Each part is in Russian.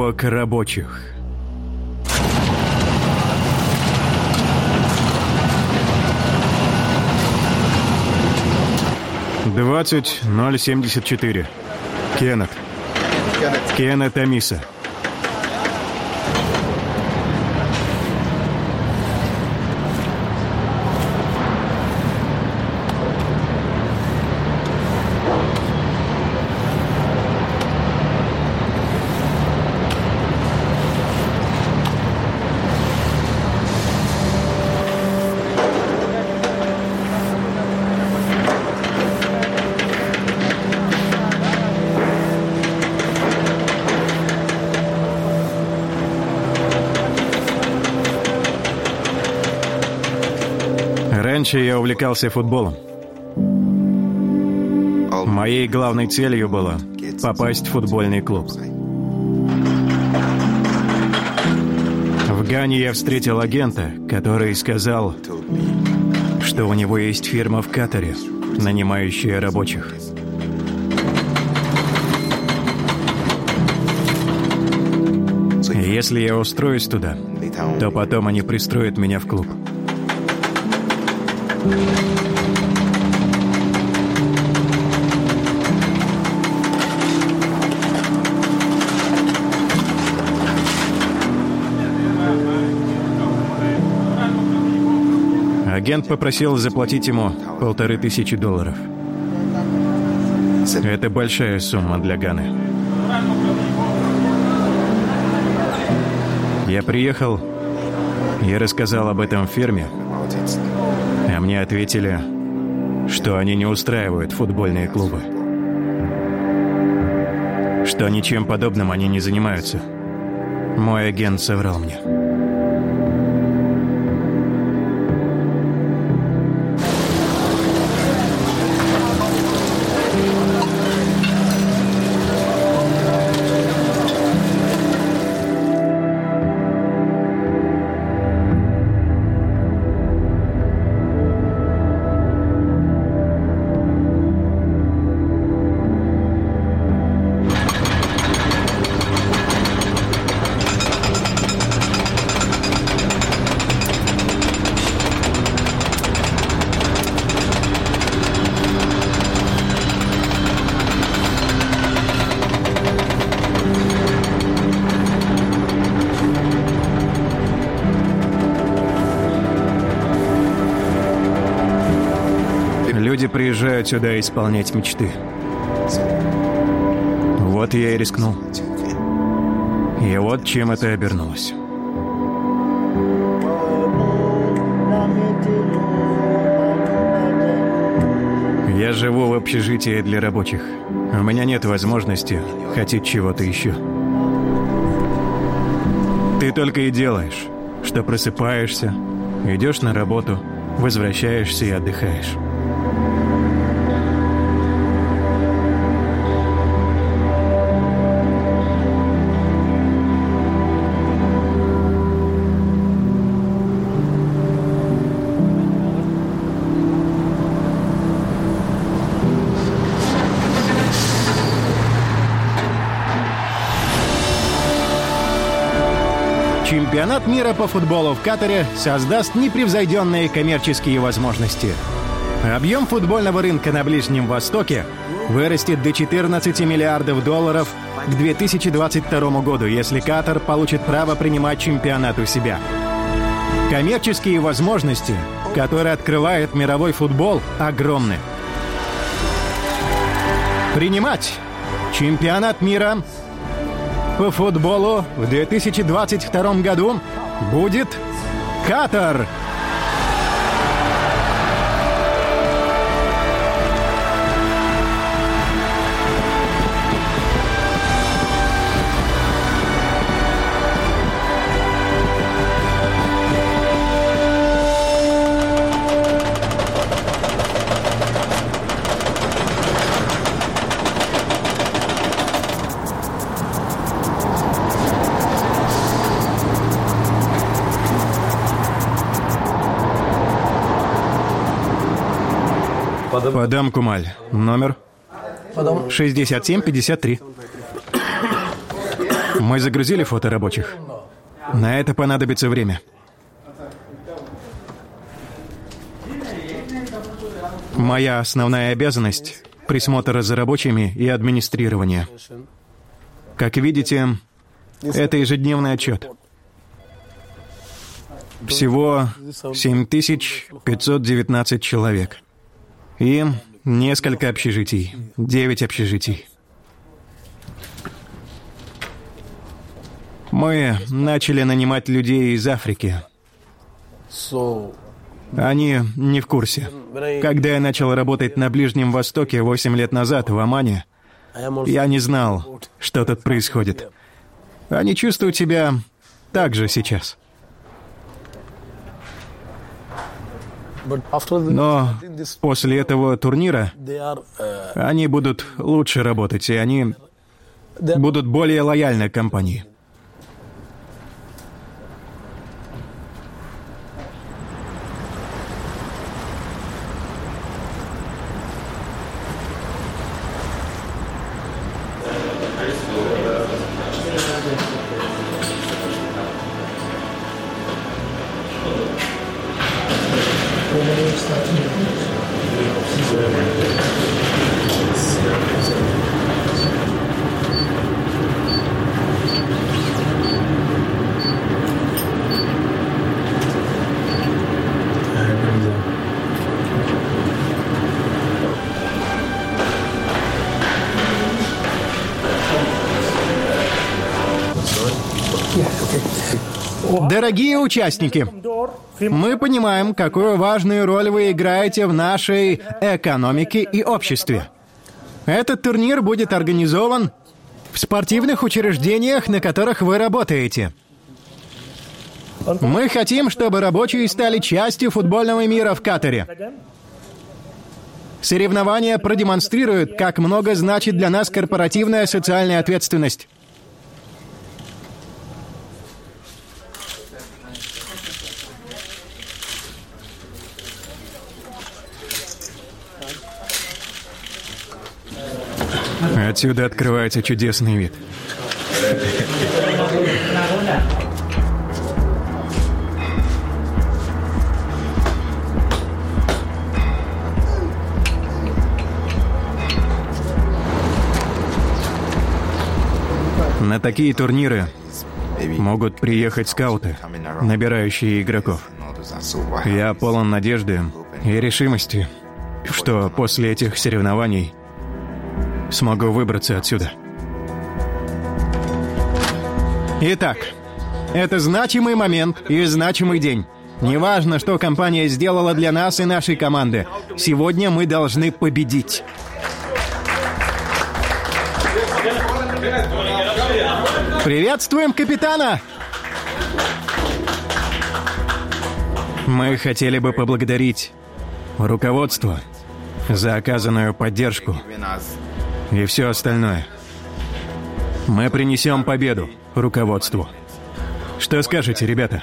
Поток рабочих. «20.074. Кеннет Амиса». Раньше я увлекался футболом. Моей главной целью было попасть в футбольный клуб. В Гане я встретил агента, который сказал, что у него есть фирма в Катаре, нанимающая рабочих. Если я устроюсь туда, то потом они пристроят меня в клуб. Агент попросил заплатить ему $1500. Это большая сумма для Ганы. Я приехал и рассказал об этом в фирме, а мне ответили, что они не устраивают футбольные клубы, что ничем подобным они не занимаются. Мой агент соврал мне. Люди приезжают сюда исполнять мечты. Вот я и рискнул. И вот чем это обернулось. Я живу в общежитии для рабочих. У меня нет возможности хотеть чего-то еще. Ты только и делаешь, что просыпаешься, идешь на работу, возвращаешься и отдыхаешь. Чемпионат мира по футболу в Катаре создаст непревзойденные коммерческие возможности. Объем футбольного рынка на Ближнем Востоке вырастет до $14 миллиардов к 2022 году, если Катар получит право принимать чемпионат у себя. Коммерческие возможности, которые открывает мировой футбол, огромны. Принимать чемпионат мира по футболу в 2022 году будет Катар. Падам Кумаль. Номер? 6753. Мы загрузили фото рабочих. На это понадобится время. Моя основная обязанность — присмотр за рабочими и администрирование. Как видите, это ежедневный отчет. Всего 7519 человек. И несколько общежитий. 9 общежитий. Мы начали нанимать людей из Африки. Они не в курсе. Когда я начал работать на Ближнем Востоке 8 лет назад в Омане, я не знал, что тут происходит. Они чувствуют себя так же сейчас. Но после этого турнира они будут лучше работать, и они будут более лояльны к компании. Дорогие участники, мы понимаем, какую важную роль вы играете в нашей экономике и обществе. Этот турнир будет организован в спортивных учреждениях, на которых вы работаете. Мы хотим, чтобы рабочие стали частью футбольного мира в Катаре. Соревнования продемонстрируют, как много значит для нас корпоративная социальная ответственность. Отсюда открывается чудесный вид. На такие турниры могут приехать скауты, набирающие игроков. Я полон надежды и решимости, что после этих соревнований смогу выбраться отсюда. Итак, это значимый момент и значимый день. Неважно, что компания сделала для нас и нашей команды. Сегодня мы должны победить. Приветствуем капитана! Мы хотели бы поблагодарить руководство за оказанную поддержку и все остальное. Мы принесем победу руководству. Что скажете, ребята?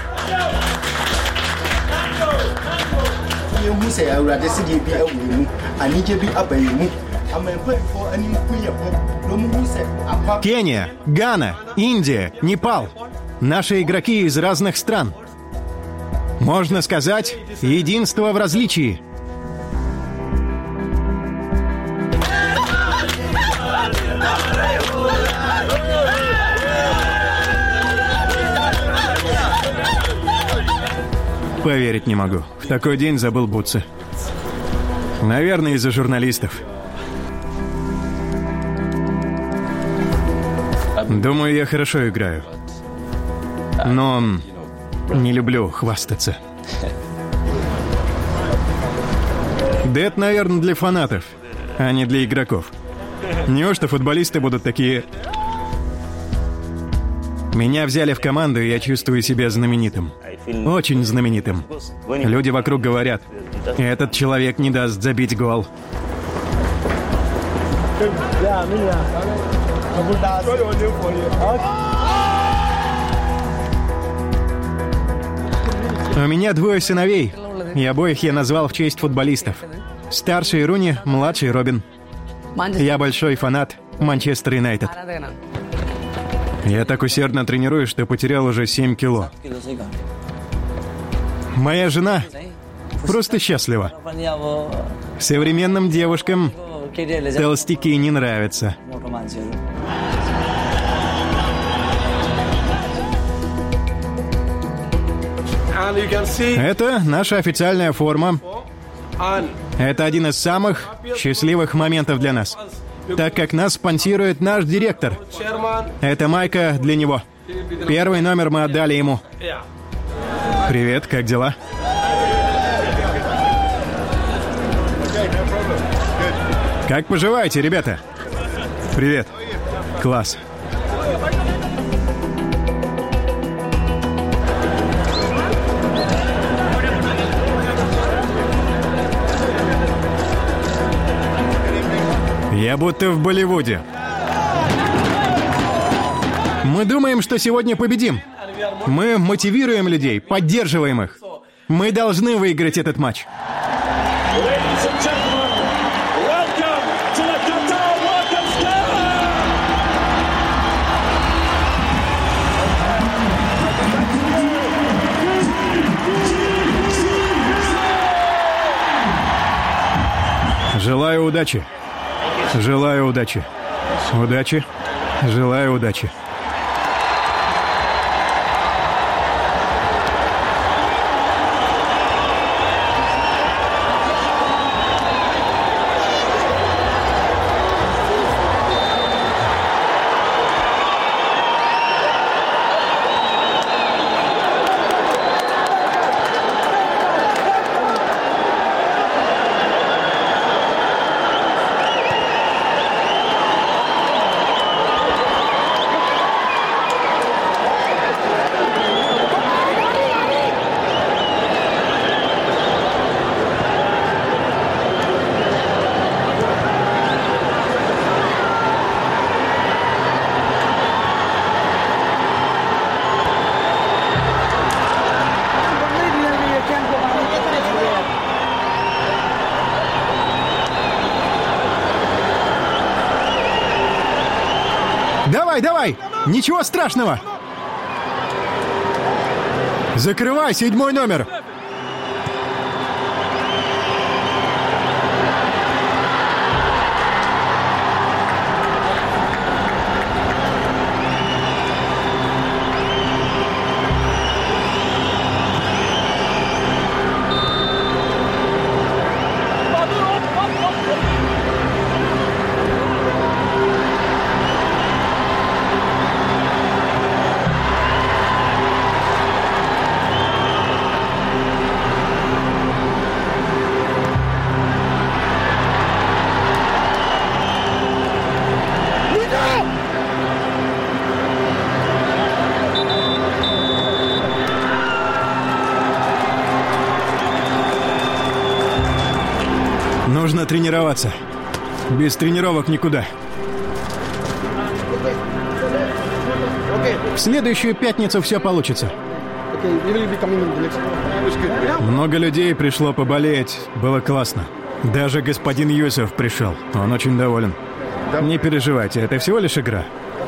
Кения, Гана, Индия, Непал. Наши игроки из разных стран. Можно сказать, единство в различии. Поверить не могу. В такой день забыл бутсы. Наверное, из-за журналистов. Думаю, я хорошо играю. Но не люблю хвастаться. Да это, наверное, для фанатов, а не для игроков. Неужто футболисты будут такие... Меня взяли в команду, и я чувствую себя знаменитым. Очень знаменитым. Люди вокруг говорят, этот человек не даст забить гол. У меня 2 сыновей, и обоих я назвал в честь футболистов. Старший Руни, младший Робин. Я большой фанат Манчестер Юнайтед. Я так усердно тренируюсь, что потерял уже 7 кило. Моя жена просто счастлива. Современным девушкам толстяки не нравятся. Это наша официальная форма. Это один из самых счастливых моментов для нас, так как нас спонсирует наш директор. Это майка для него. Первый номер мы отдали ему. Привет, как дела? Как поживаете, ребята? Привет. Класс. Я будто в Болливуде. Мы думаем, что сегодня победим. Мы мотивируем людей, поддерживаем их. Мы должны выиграть этот матч. Желаю удачи. Желаю удачи. Удачи. Желаю удачи. Давай, давай! Ничего страшного! Закрывай 7-й номер! Нужно тренироваться. Без тренировок никуда. В следующую пятницу все получится. Много людей пришло поболеть. Было классно. Даже господин Юсов пришел. Он очень доволен. Не переживайте, это всего лишь игра.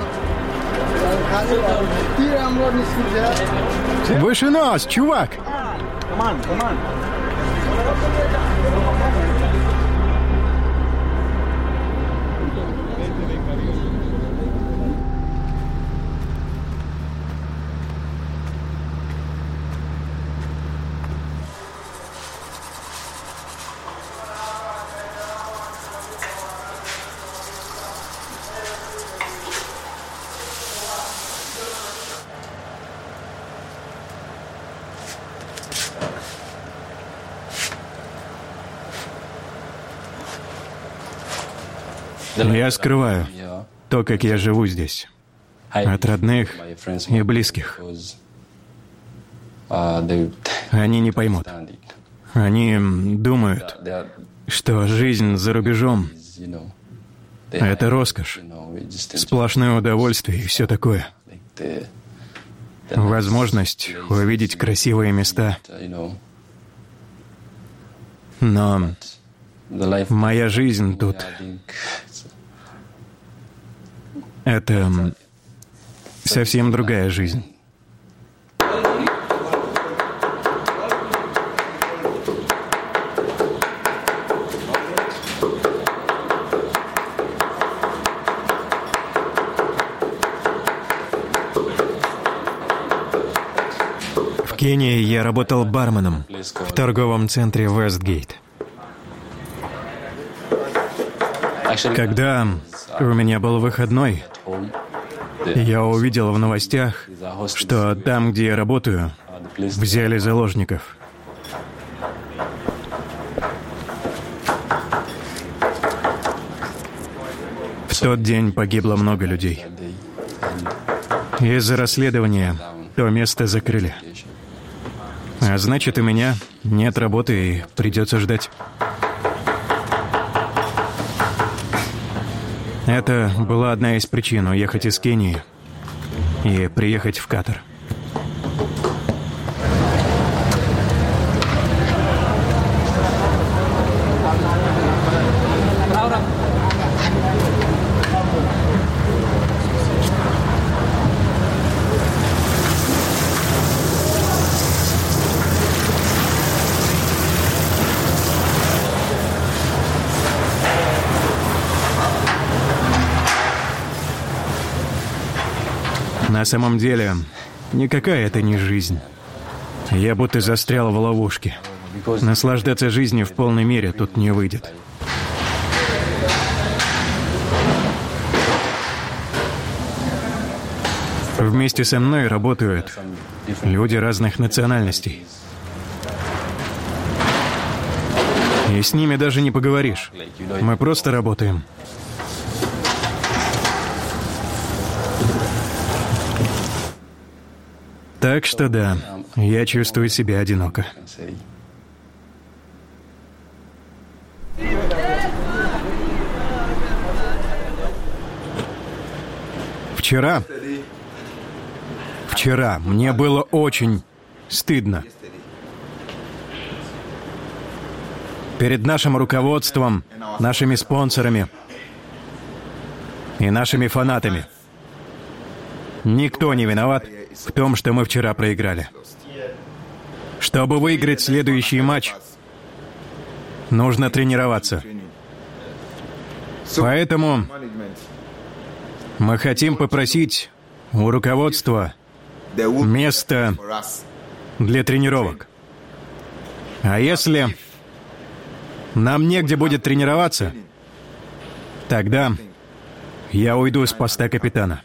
Выше нос, чувак! Я скрываю то, как я живу здесь, от родных и близких. Они не поймут. Они думают, что жизнь за рубежом — это роскошь, сплошное удовольствие и все такое. Возможность увидеть красивые места. Но моя жизнь тут — это Совсем другая жизнь. В Кении я работал барменом в торговом центре Westgate. Когда у меня был выходной, я увидел в новостях, что там, где я работаю, взяли заложников. В тот день погибло много людей. Из-за расследования то место закрыли. А значит, у меня нет работы и придется ждать. Это была одна из причин уехать из Кении и приехать в Катар. На самом деле, никакая это не жизнь. Я будто застрял в ловушке. Наслаждаться жизнью в полной мере тут не выйдет. Вместе со мной работают люди разных национальностей. И с ними даже не поговоришь. Мы просто работаем. Так что да, я чувствую себя одиноко. Вчера мне было очень стыдно. Перед нашим руководством, нашими спонсорами и нашими фанатами. Никто не виноват в том, что мы вчера проиграли. Чтобы выиграть следующий матч, нужно тренироваться. Поэтому мы хотим попросить у руководства место для тренировок. А если нам негде будет тренироваться, тогда я уйду с поста капитана.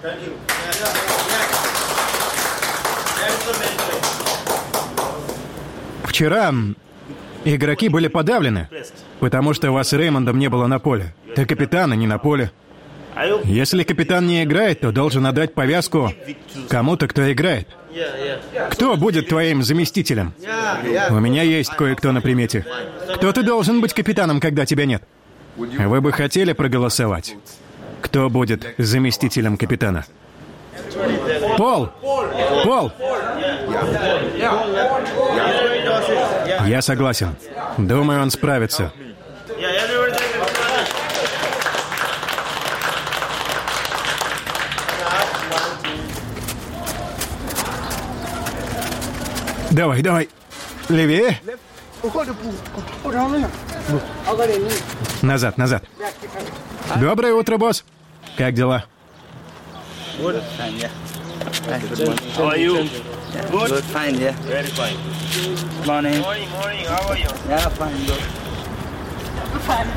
Вчера игроки были подавлены, потому что вас с Реймондом не было на поле. Ты капитан, а не на поле. Если капитан не играет, то должен отдать повязку кому-то, кто играет. Кто будет твоим заместителем? У меня есть кое-кто на примете. Кто-то должен быть капитаном, когда тебя нет. Вы бы хотели проголосовать? Кто будет заместителем капитана? Пол! Пол! Я согласен. Думаю, он справится. Давай, давай. Левее. Назад, назад. Доброе утро, босс. Как дела? Good, fine, yeah. How are you? Good? Good, fine, yeah. Very fine. Morning. Morning, morning. How are you? Yeah, fine, good. Fine.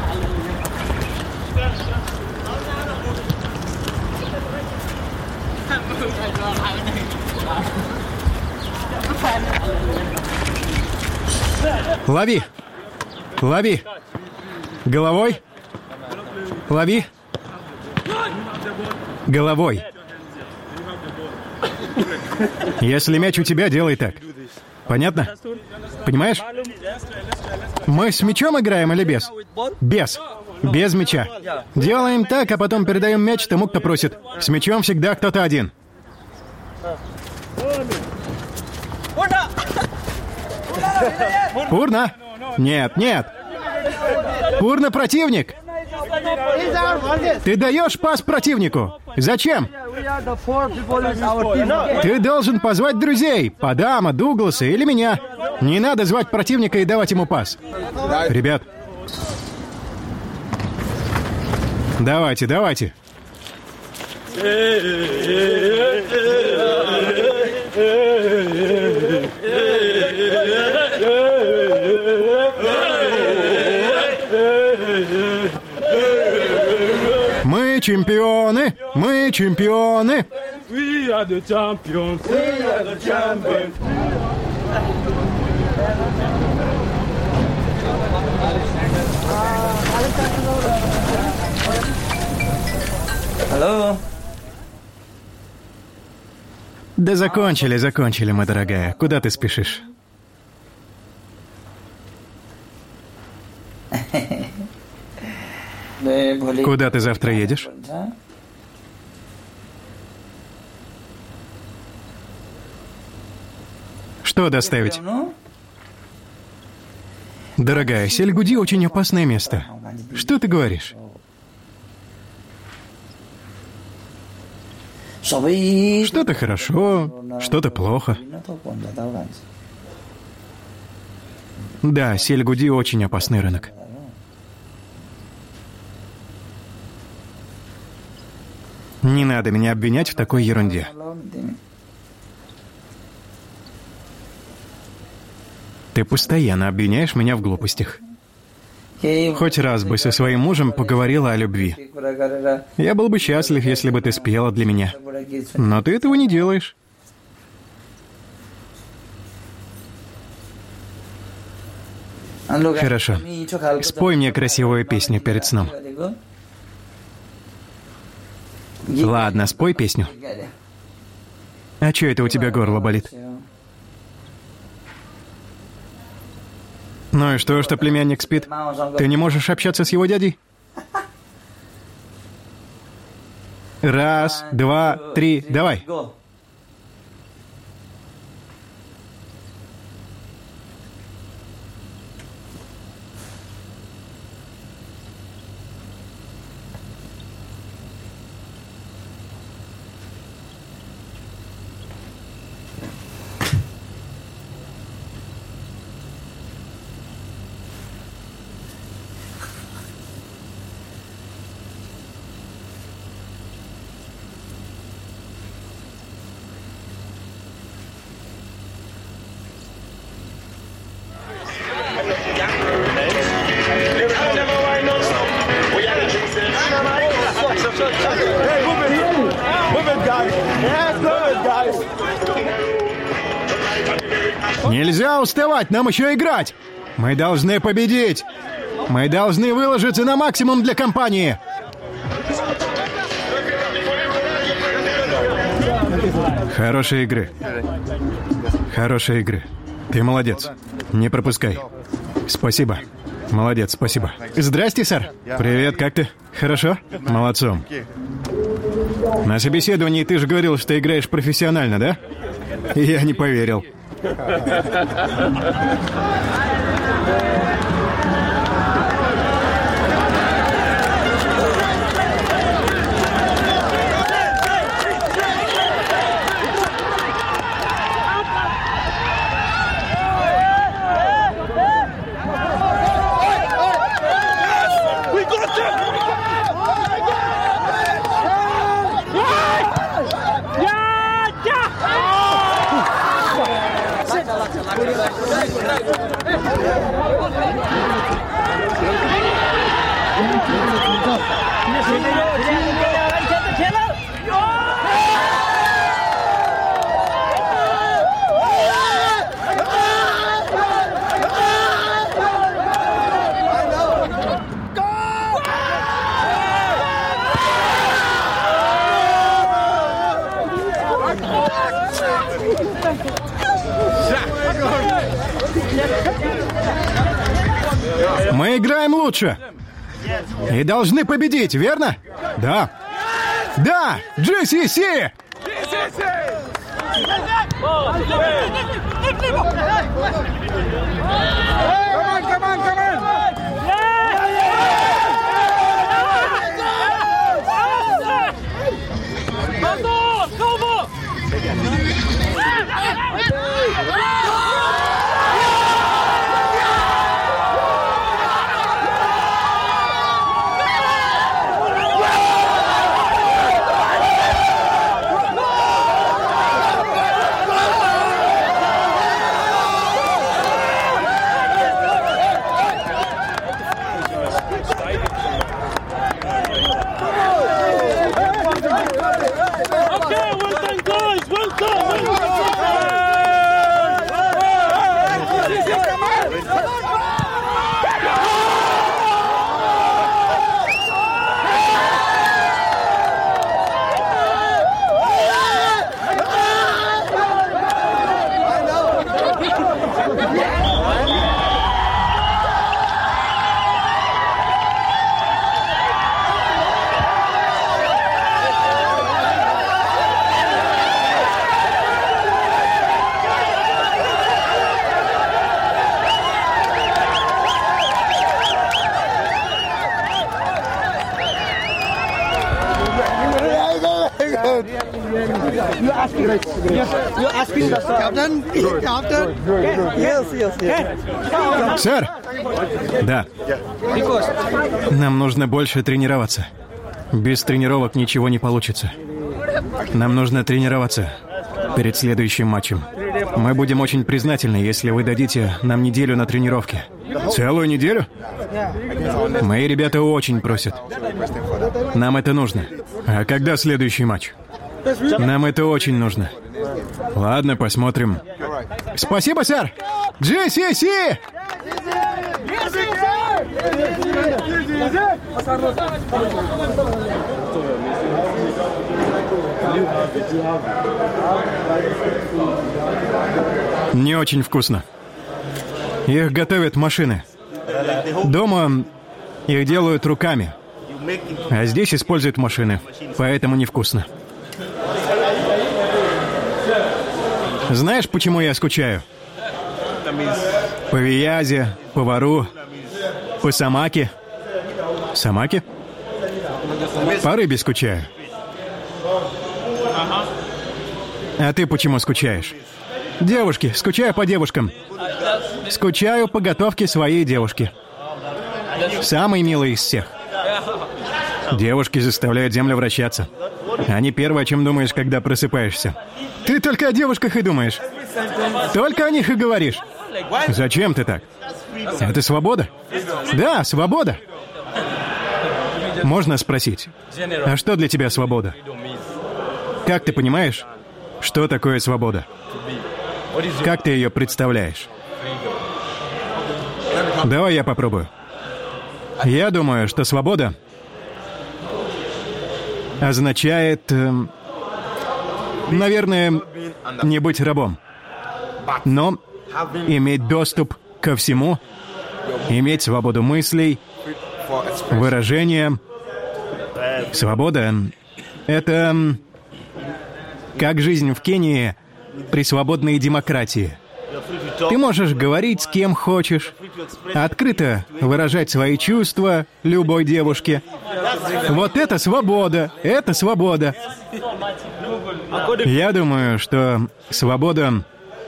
Лови. Лови. Головой. Лови. Головой. Если мяч у тебя, делай так. Понятно? Понимаешь? Мы с мячом играем или без? Без. Без мяча. Делаем так, а потом передаем мяч тому, кто просит. С мячом всегда кто-то один. Пурна? Нет, нет. Пурна противник. Ты даешь пас противнику. Зачем? Ты должен позвать друзей, Падама, Дугласа или меня. Не надо звать противника и давать ему пас. Ребят. Давайте, давайте. Мы чемпионы! Мы чемпионы! We are the champions! We are the champions! Hello? Да закончили мы, дорогая. Куда ты спешишь? Куда ты завтра едешь? Что доставить? Дорогая, Сельгуди очень опасное место. Что ты говоришь? Что-то хорошо, что-то плохо. Да, Сельгуди очень опасный рынок. Не надо меня обвинять в такой ерунде. Ты постоянно обвиняешь меня в глупостях. Хоть раз бы со своим мужем поговорила о любви. Я был бы счастлив, если бы ты спела для меня. Но ты этого не делаешь. Хорошо. Спой мне красивую песню перед сном. Ладно, спой песню. А чё это у тебя горло болит? Ну и что племянник спит? Ты не можешь общаться с его дядей? 1, 2, 3, давай. Нельзя уставать, нам еще играть! Мы должны победить! Мы должны выложиться на максимум для компании! Хорошей игры. Хорошей игры. Ты молодец. Не пропускай. Спасибо. Молодец, спасибо. Здрасте, сэр. Привет, как ты? Хорошо? Молодцом. На собеседовании ты же говорил, что играешь профессионально, да? Я не поверил. Мы играем лучше. И должны победить, верно? Да. Да! GCC! Come on! Сэр! Да. Нам нужно больше тренироваться. Без тренировок ничего не получится. Нам нужно тренироваться перед следующим матчем. Мы будем очень признательны, если вы дадите нам неделю на тренировки. Целую неделю? Мои ребята очень просят. Нам это нужно. А когда следующий матч? Нам это очень нужно. Ладно, посмотрим. Спасибо, сэр! GCC! Не очень вкусно. Их готовят машины. Дома их делают руками. А здесь используют машины. Поэтому невкусно. Знаешь, почему я скучаю? По виязе, по вару, по самаке. Самаке? По рыбе скучаю. А ты почему скучаешь? Девушки, скучаю по девушкам. Скучаю по готовке своей девушки. Самой милой из всех. Девушки заставляют землю вращаться. Они первое, о чем думаешь, когда просыпаешься. Ты только о девушках и думаешь. Только о них и говоришь. Зачем ты так? Это свобода? Да, свобода. Можно спросить, а что для тебя свобода? Как ты понимаешь, что такое свобода? Как ты ее представляешь? Давай я попробую. Я думаю, что свобода означает, наверное, не быть рабом, но иметь доступ ко всему, иметь свободу мыслей, выражения. Свобода — это как жизнь в Кении при свободной демократии. Ты можешь говорить с кем хочешь, открыто выражать свои чувства любой девушке. Вот это свобода, это свобода. Я думаю, что свобода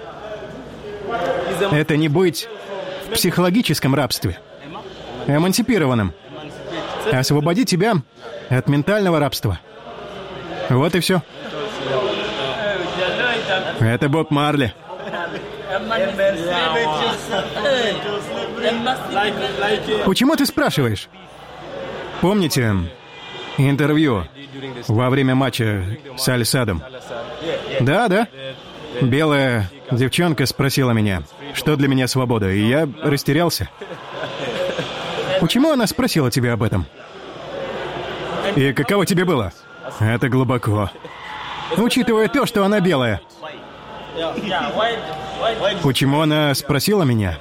— это не быть в психологическом рабстве, эмансипированным, а освободить тебя от ментального рабства. Вот и все. Это Боб Марли. Почему ты спрашиваешь? Помните интервью во время матча с Аль-Садом? Да. Белая девчонка спросила меня, что для меня свобода, и я растерялся. Почему она спросила тебя об этом? И каково тебе было? Это глубоко. Учитывая то, что она белая. Почему она спросила меня?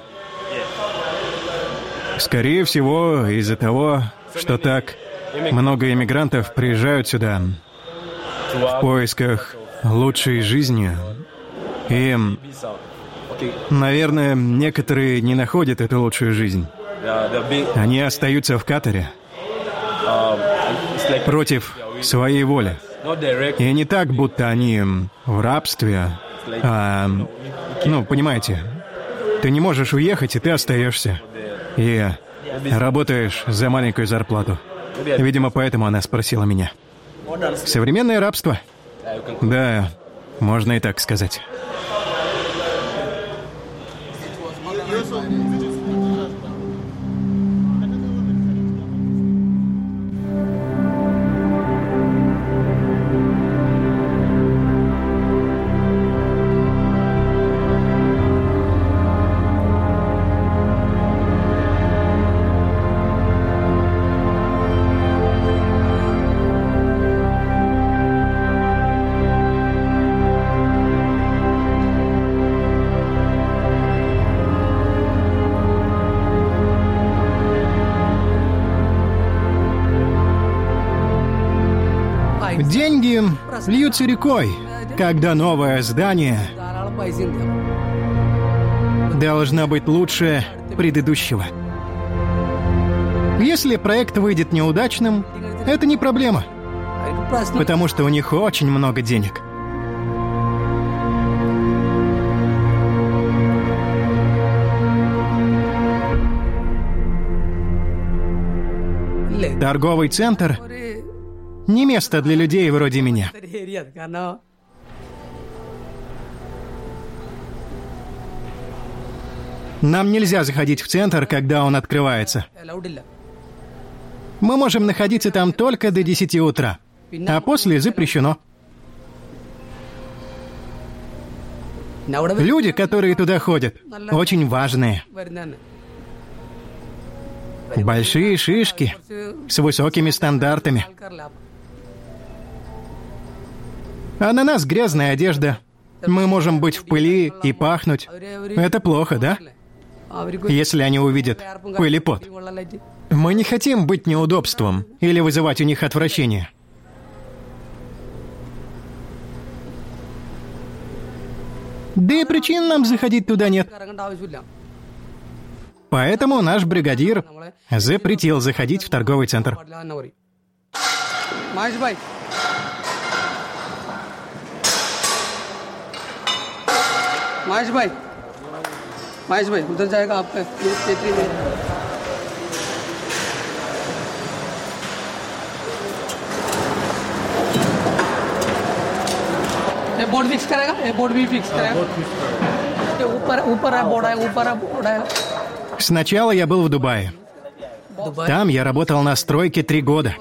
Скорее всего, из-за того, что так много иммигрантов приезжают сюда в поисках лучшей жизни. И, наверное, некоторые не находят эту лучшую жизнь. Они остаются в Катаре против своей воли. И не так, будто они в рабстве, понимаете, ты не можешь уехать, и ты остаешься. И работаешь за маленькую зарплату. Видимо, поэтому она спросила меня. Современное рабство? Да, можно и так сказать. Деньги льются рекой, когда новое здание должно быть лучше предыдущего. Если проект выйдет неудачным, это не проблема, потому что у них очень много денег. Торговый центр не место для людей вроде меня. Нам нельзя заходить в центр, когда он открывается. Мы можем находиться там только до 10 утра, а после запрещено. Люди, которые туда ходят, очень важные. Большие шишки с высокими стандартами. А на нас грязная одежда. Мы можем быть в пыли и пахнуть. Это плохо, да? Если они увидят пыль и пот. Мы не хотим быть неудобством или вызывать у них отвращение. Да и причин нам заходить туда нет. Поэтому наш бригадир запретил заходить в торговый центр. महेश भाई उधर जाएगा आपका तेतरी में ये board fix करेगा ये बोर्ड भी फिक्स करेगा ऊपर है बोर्ड है Сначала я был в Дубае. Там я работал на стройке 3 года.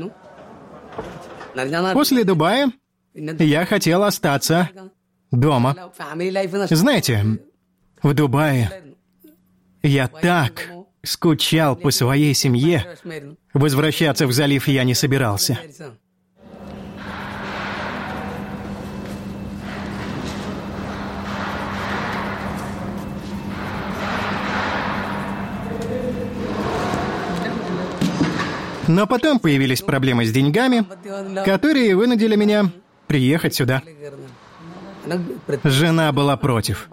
После Дубая я хотел остаться дома. Знаете, в Дубае я так скучал по своей семье. Возвращаться в залив я не собирался. Но потом появились проблемы с деньгами, которые вынудили меня приехать сюда. Жена была против.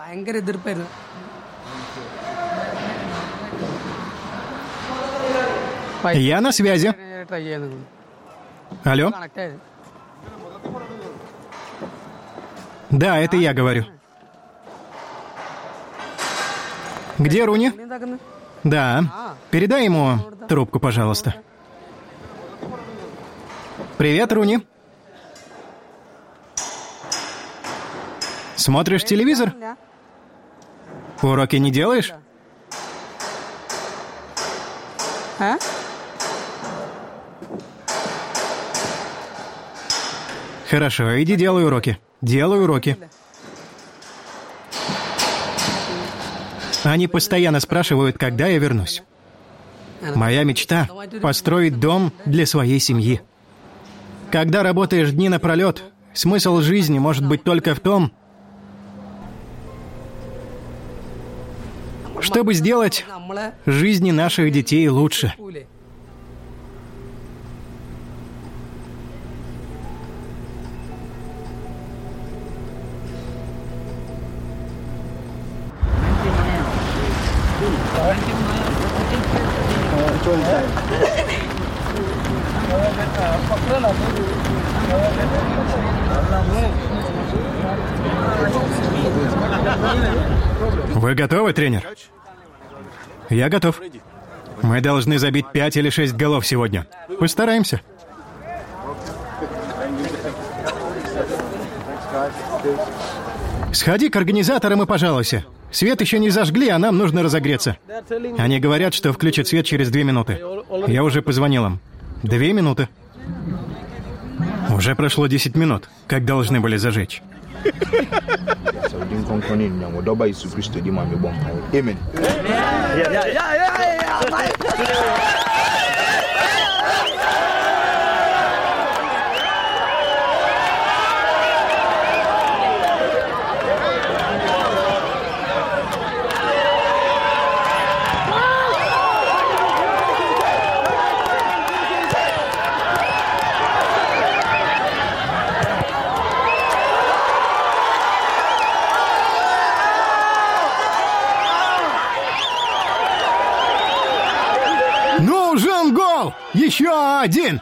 Я на связи. Алло? Да, это я говорю. Где Руни? Да. Передай ему трубку, пожалуйста. Привет, Руни. Смотришь телевизор? Уроки не делаешь? А? Хорошо, иди делай уроки. Делай уроки. Они постоянно спрашивают, когда я вернусь. Моя мечта — построить дом для своей семьи. Когда работаешь дни напролет, смысл жизни может быть только в том, чтобы сделать жизни наших детей лучше. Вы готовы, тренер? Я готов. Мы должны забить 5 или 6 голов сегодня. Постараемся. Сходи к организаторам и пожалуйся. Свет еще не зажгли, а нам нужно разогреться. Они говорят, что включат свет через 2 минуты. Я уже позвонил им. 2 минуты. Уже прошло 10 минут, как должны были зажечь. Нужен гол! Еще один!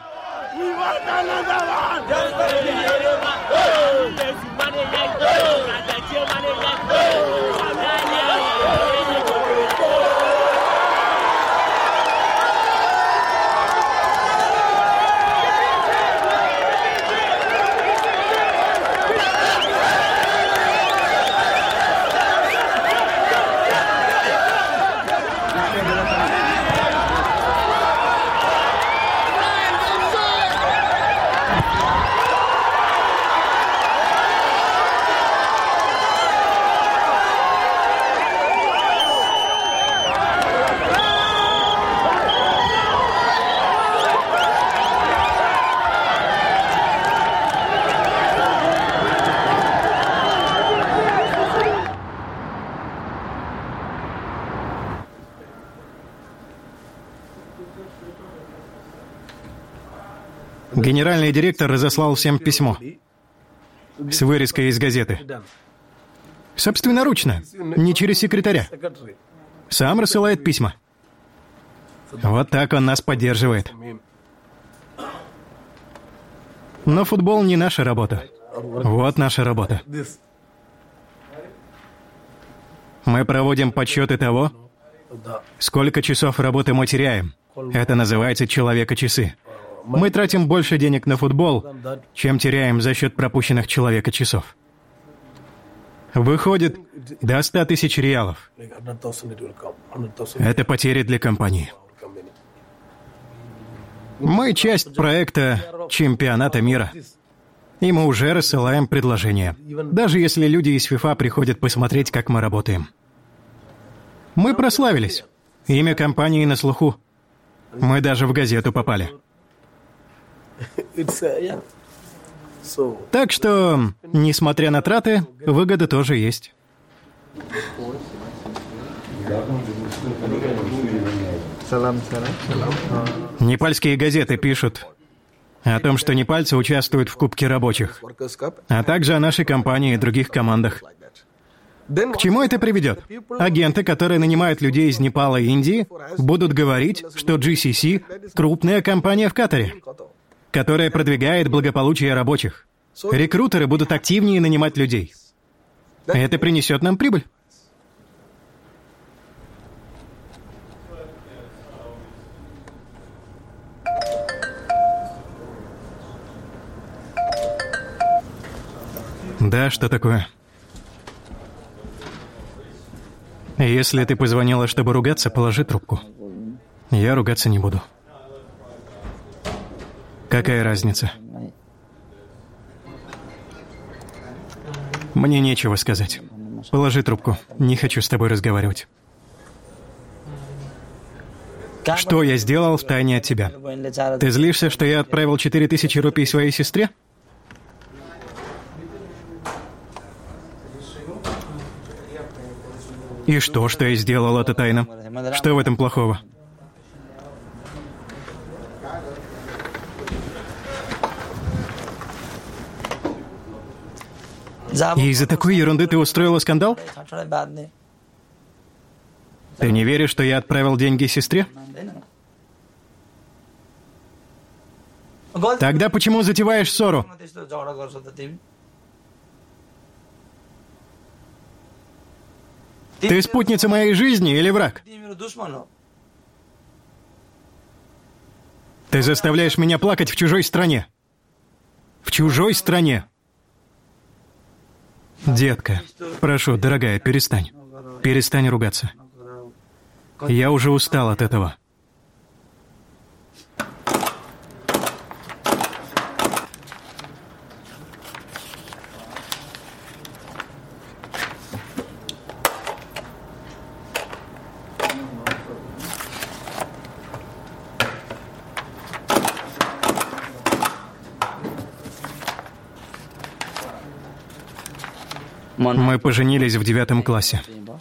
Генеральный директор разослал всем письмо с вырезкой из газеты. Собственноручно, не через секретаря. Сам рассылает письма. Вот так он нас поддерживает. Но футбол не наша работа. Вот наша работа. Мы проводим подсчеты того, сколько часов работы мы теряем. Это называется человека-часы. Мы тратим больше денег на футбол, чем теряем за счет пропущенных человека-часов. Выходит, до 100 тысяч реалов. Это потери для компании. Мы часть проекта чемпионата мира. И мы уже рассылаем предложения. Даже если люди из ФИФА приходят посмотреть, как мы работаем. Мы прославились. Имя компании на слуху. Мы даже в газету попали. Так что, несмотря на траты, выгода тоже есть. Непальские газеты пишут о том, что непальцы участвуют в Кубке рабочих, а также о нашей компании и других командах. К чему это приведет? Агенты, которые нанимают людей из Непала и Индии, будут говорить, что GCC – крупная компания в Катаре, которая продвигает благополучие рабочих. Рекрутеры будут активнее нанимать людей. Это принесет нам прибыль. Да, что такое? Если ты позвонила, чтобы ругаться, положи трубку. Я ругаться не буду. Какая разница? Мне нечего сказать. Положи трубку. Не хочу с тобой разговаривать. Что я сделал втайне от тебя? Ты злишься, что я отправил 4000 рупий своей сестре? И что я сделал это тайно? Что в этом плохого? И из-за такой ерунды ты устроила скандал? Ты не веришь, что я отправил деньги сестре? Тогда почему затеваешь ссору? Ты спутница моей жизни или враг? Ты заставляешь меня плакать в чужой стране. В чужой стране. Детка, прошу, дорогая, перестань. Перестань ругаться. Я уже устал от этого. Мы поженились в 9 классе.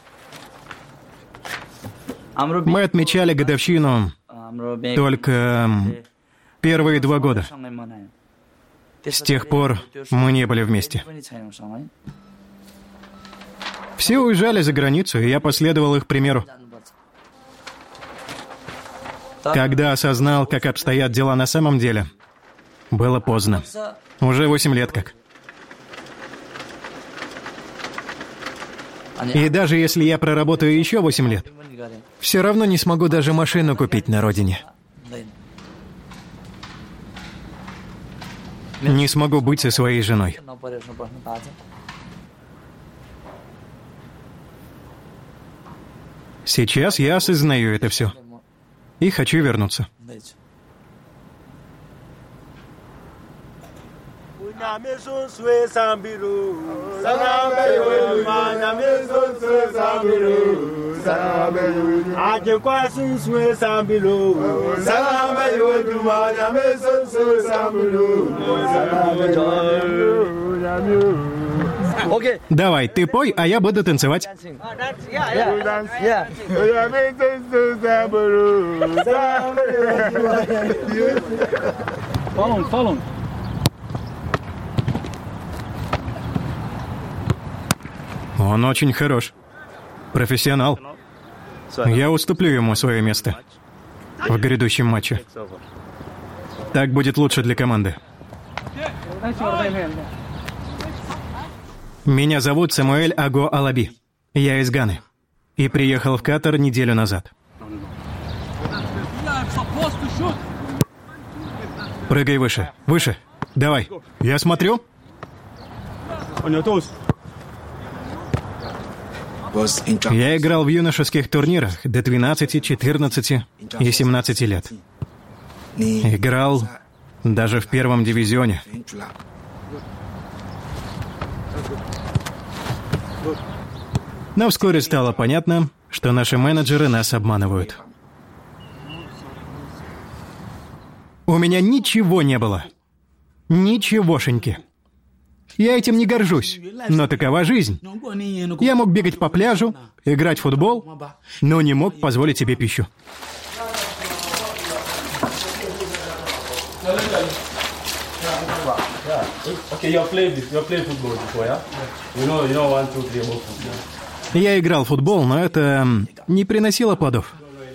Мы отмечали годовщину только первые 2 года. С тех пор мы не были вместе. Все уезжали за границу, и я последовал их примеру. Когда осознал, как обстоят дела на самом деле, было поздно. Уже 8 лет как. И даже если я проработаю еще 8 лет, все равно не смогу даже машину купить на родине. Не смогу быть со своей женой. Сейчас я осознаю это все. И хочу вернуться. Давай, ты пой, а я буду танцевать. Follow. Он очень хорош. Профессионал. Я уступлю ему свое место в грядущем матче. Так будет лучше для команды. Меня зовут Самуэль Аго Алаби. Я из Ганы. И приехал в Катар неделю назад. Прыгай выше. Выше. Давай. Я смотрю. Я играл в юношеских турнирах до 12, 14 и 17 лет. Играл даже в первом дивизионе. Но вскоре стало понятно, что наши менеджеры нас обманывают. У меня ничего не было. Ничегошеньки. Я этим не горжусь, но такова жизнь. Я мог бегать по пляжу, играть в футбол, но не мог позволить себе пищу. Я играл в футбол, но это не приносило плодов.